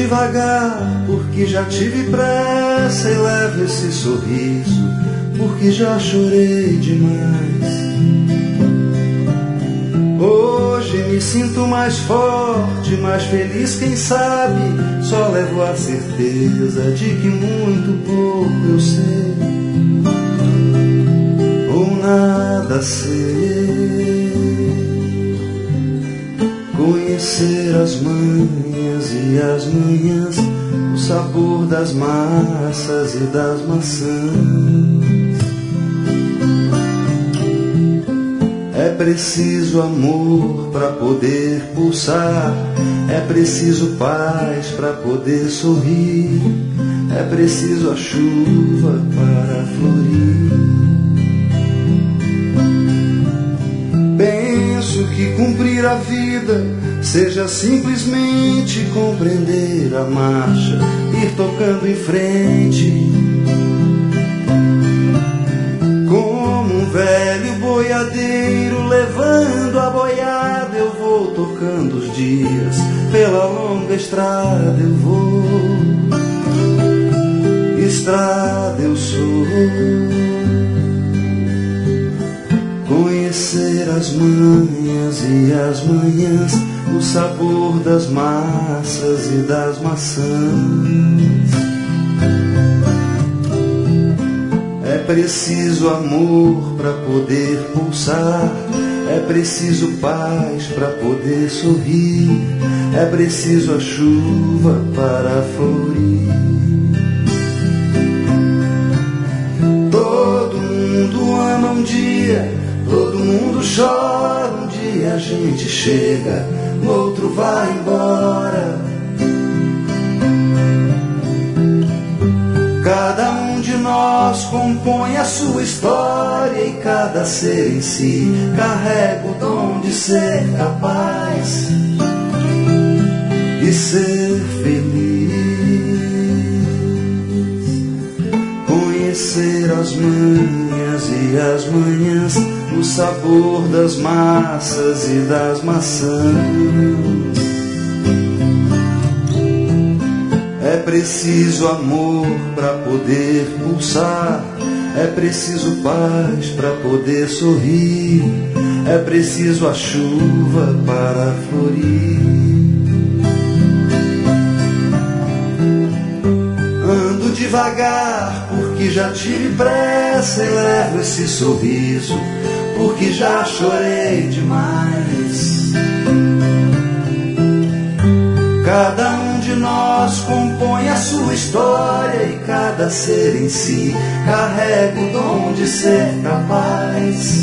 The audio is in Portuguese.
devagar, porque já tive pressa, e levo esse sorriso, porque já chorei demais. Hoje me sinto mais forte, mais feliz, quem sabe, só levo a certeza de que muito pouco eu sei, ou nada sei. Conhecer as manhas e as manhãs, o sabor das massas e das maçãs. É preciso amor para poder pulsar, é preciso paz para poder sorrir, é preciso a chuva para florir. Penso que cumprir a vida seja simplesmente compreender a marcha, ir tocando em frente. Como um velho boiadeiro levando a boiada, eu vou tocando os dias, pela longa estrada eu vou. Estrada eu sou. Conhecer as manhas e as manhãs, o sabor das massas e das maçãs. É preciso amor para poder pulsar, é preciso paz para poder sorrir, é preciso a chuva para florir. Todo mundo ama um dia, todo mundo chora, um dia a gente chega, no outro vai embora. Cada um de nós compõe a sua história, e cada ser em si carrega o dom de ser capaz e ser feliz. Conhecer as manhas e as manhãs, o sabor das massas e das maçãs. É preciso amor para poder pulsar, é preciso paz para poder sorrir, é preciso a chuva para florir. Ando devagar, porque já tive pressa, e levo esse sorriso, porque já chorei demais. Cada um de nós compõe a sua história, e cada ser em si carrega o dom de ser capaz